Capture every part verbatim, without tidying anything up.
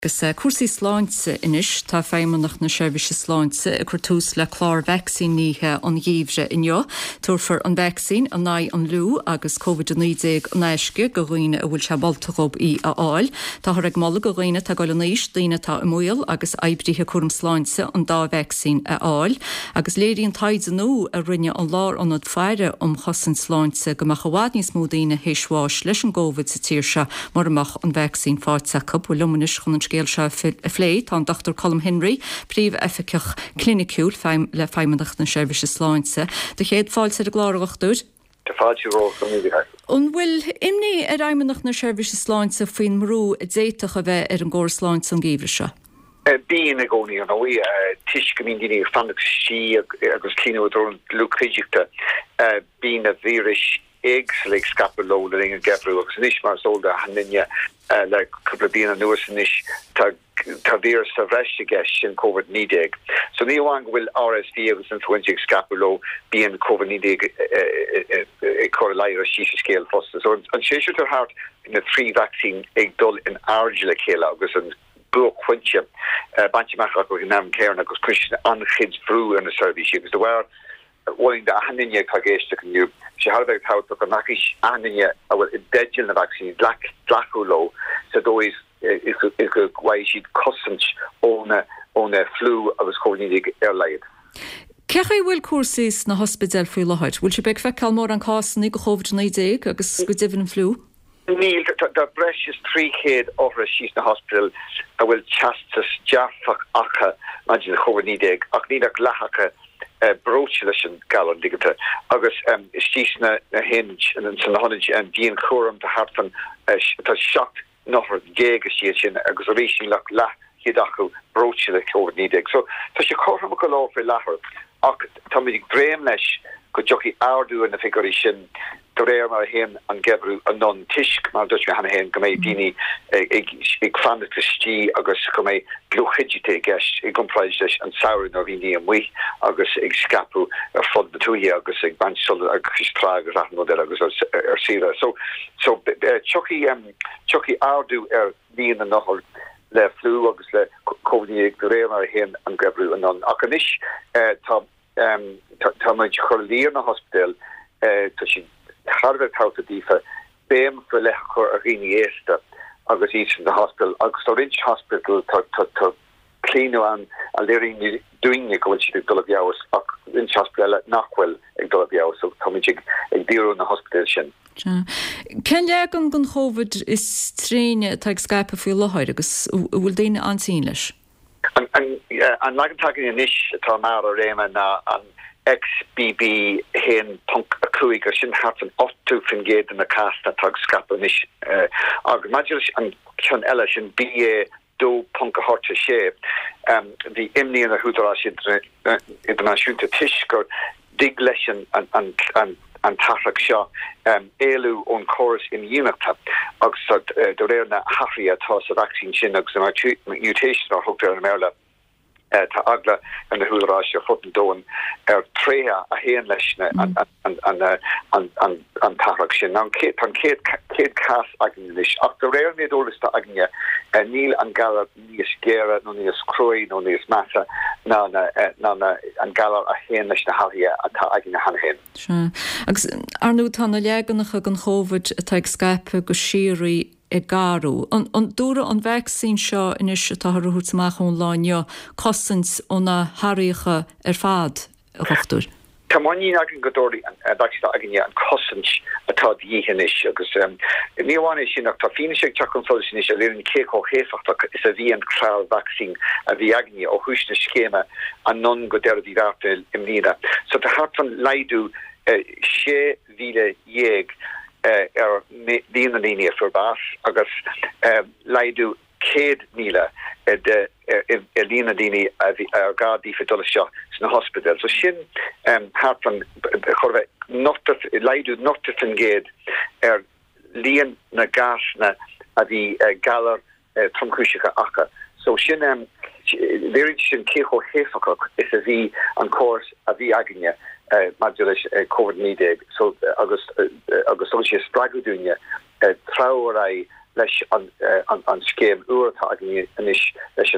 Gus cuasaí sláinte inis tá féimeannach na seirbhíse sláinte a chuir tús le chlár vaccín níthe an gíomhre inneo, tuairfar an vaccín an naid an lú agus COVID nineteen an éisce go roioine a bhfuil se baltachob í a áil. Tá ag mala go roioine tá goil níos daoine tá imuil agus eibrithe chum sláinte an dá vaccín a áil, agus léiríonn taid nó a rinne an lár anad feire om chosan sláinte go meach bhhaid níos mó daoine héisháis leis an COVID sa tíir se mar amach an vaccín fátecha bhfuil lumanis chun Gael se a phlé tá Doctor Colm Henry, príomh efficach clinicúil feim le feimimedach na seirbhíse sláinte. De chéad fáil sé a gláireachtúr? De fáilte ró go míide. An bhfuil imní a raimimeach na seirbhíse sláinte faoin mrú a déiteach a bheith ar an ggóir sláinte an gíomhre se? Bíon a gcónaí an bhí tuis go mín daoine fanach sí agus clíneúdó lucríideachta bíon a víris éagslig scapuló le ring an gefrú agus níos mar sólda haninne le cúpla bíon an nuas níos tá vír sa bhreiste gas sin COVID nineteen. So ní bhain bhfuil R S V agus influenza scapuló bíon COVID nineteen choir sí scéal fosta. So an séisiú tar hart in a trí vaccine ag dul in ardile chéile agus an bu chuintse banti meach go gnam cairn agus cuisin an chids brú in a service agus de war Walling the Ahaninja Kagesta can you she had about how to Nakish Ahaninja our deadgin the vaccine black Draculo so those is is why she'd customs on a on a flu I was calling the airline. Cecha bhfuil cuasaí na hospital faoi láthid, bhfuil se beag feiceáil mór an cásanna go COVID nineteen agus go dibhann flu? Neil, the breast is three kid over she's in the hospital. I will chastis Jaffak Aka, imagine the COVID nineteen, Aknida Glahaka. Uh, brochilation galon digita agus um istísna na hinge and san honage and Dean Coram to Hartfan uh, tá shocked nothar gégus sin agus orísin lach la hidachu brochile COVID nineteen. So tá sé chom go lá fé lahar ach tá mig dream leis go jockey ardú in the figure sin réir mar hen an gebru an non tisk mar dus me han hen go mé dini ag fan tí agus go mé gluchigite gas ag gomprais an saoir no vini an wi agus ag scapu ar fod betúhi agus ag ban sol agus trag ras model agus ar sira. So so chucky um chucky ardú ar ní an nohol le flu agus le COVID réir mar hen an gebru an non akanis tá um tá me cholir na hospital to she Harvard House Difa, Bam for Lechor Arini Esta, August East in the hospital, August Orange Hospital to to to clean on a living doing it, which is Gulab Yawas, Orange Hospital at Knockwell in Gulab Yawas, so Tomijig, a dear in the hospital. Ken legan gon COVID is tréine tag Skype for Lohaid, agus will Dane anseen leis? And and yeah, and like talking in ish Tomar or Raymond and X B B hen punk a kuiger sin hat an otto fingéid in the cast a tag scapanish uh agmagil an chun ella sin B A do punk a horta shape um the imni in a hudra international tishker dig lesson and and and and tafrak sha um elu on chorus in unita oxford the rare na hafia toss of vaccine sin agus mutation or hooked in merla Uh, ta agla and the hulrasha foten doan er trea a hen leshne and and and and and and tarakshin now kid and kid kid cast agnish after rare need all this agnia Neil and Gala nies gera no nies croy no nies massa na na na na and Gala a hen leshne havia ata agna han hen sure agus arnu tan leganach gan COVID a tag Skype go shiri e garu on on dúra an vaccine seo inis tá ruútach online costans ona haricha ar fad a chochtúr. Tamani agin godori and daksta agin an costans atá díhanis agus um níháin sin nach tá fine sé consultation is a lerin céco héfacht is a bhí an cloud vaccine a bhí agni ó húsna schéma an non go der dí vartel imnida. So tá hart van leidu sé vile ég Uh, er dina linia for bas agus uh, laidu céad míle de uh, lina dini ar gadi fidolsha in the hospital. So sin um happen chorve not laidu not to finged er lian na gasna a the uh, galar uh, trumkushika aka. So sin um very sin keho hefaka is a v on course a v agnya uh, modulation uh, COVID nineteen. So uh, August uh, August Spragudunya uh, Traurai leis an an scéim uairtá inis leis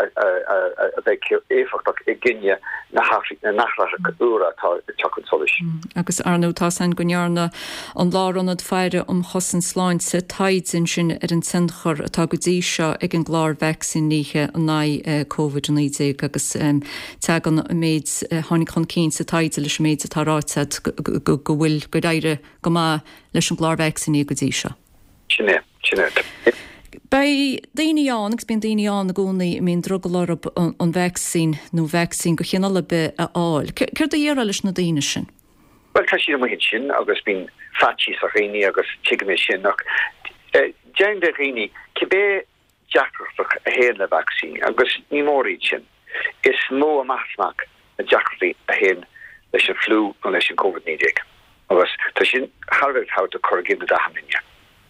a bheith éfachtach i gcinne na nachra úra tá teachn solis. Agus arnútá san gonearna an lárannad feire um chosan sláinte taidzin sin ar an centchar atá go dtí seo ag an glár vaccine níthe an ná COVID nineteen agus te an méid tháinig chun cín sa taide leis méid atá ráitead go bhfuil go daire go má leis an glár vaccine go dtí seo. Sinné, sinné. Bei daoine an, agus bíon daoine an na gcónaí míon drogalar an vaccine nó vaccine go chéanala be a áil. Cir do dhéar leis na daoine sin? Well, tá siad muhin sin agus bín fatí sa réine agus tiigimi sin nach. Dean de réine, cibé deacrach a héan na vaccine agus ní mórí sin. Is mó a mathmach a deacrachtaí a héan leis an flu an leis an COVID nineteen. Agus tá sin harveh how to corrigin na dahaminne.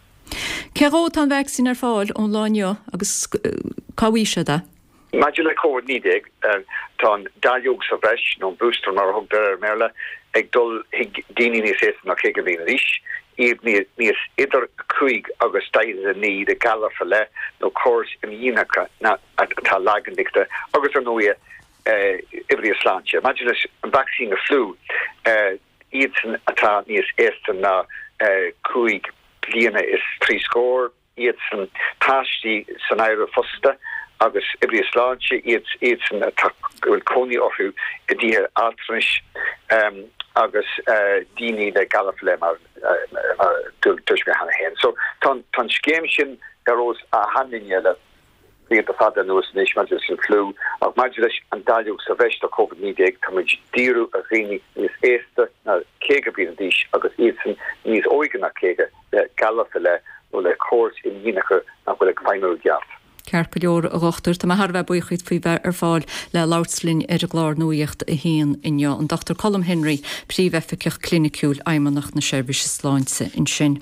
Cerót an vaccine ar fáil ón láineo agus cáhíise da? Imagine le COVID nineteen tá dailúg sa bheis nó booster mar thug ar méle ag dul daoine níos éan nach chéige bhíon ríis, iad níos idir chuig agus staid a ní de galafa le nó córs in dhéanacha atá lagandigta agus an nua ibrí sláinte. Imagine an vaccine a flu iad san atá níos éan na chuig bliana is trí scór, iad san táistí san éire fosta agus ibrí sláinte iad iad san bhfuil cóní orthú i dtíthe altris agus daoine le galafa le mar tuis go hana héin. So tá scéim sin garrós a haninne le bíad a fada nuas níos maidir sin flu ach maidir leis an dailúg sa bheis a COVID nineteen tá muid díú a réine níos éasta na céige bíon díis agus iad san níos óige na céige le galafa le nó le córs in dhéanacha nach bhfuil ag feinú geaf. Ceart go leor a ghachtar, tá mar bheith buchaid faoi bheith ar fáil le láirtlinn ar a glár nuíocht a héan inneo an Doctor Colm Henry, príomh-eifigigh cliniciúil aimimneach na seirbhíse sláinte in sin.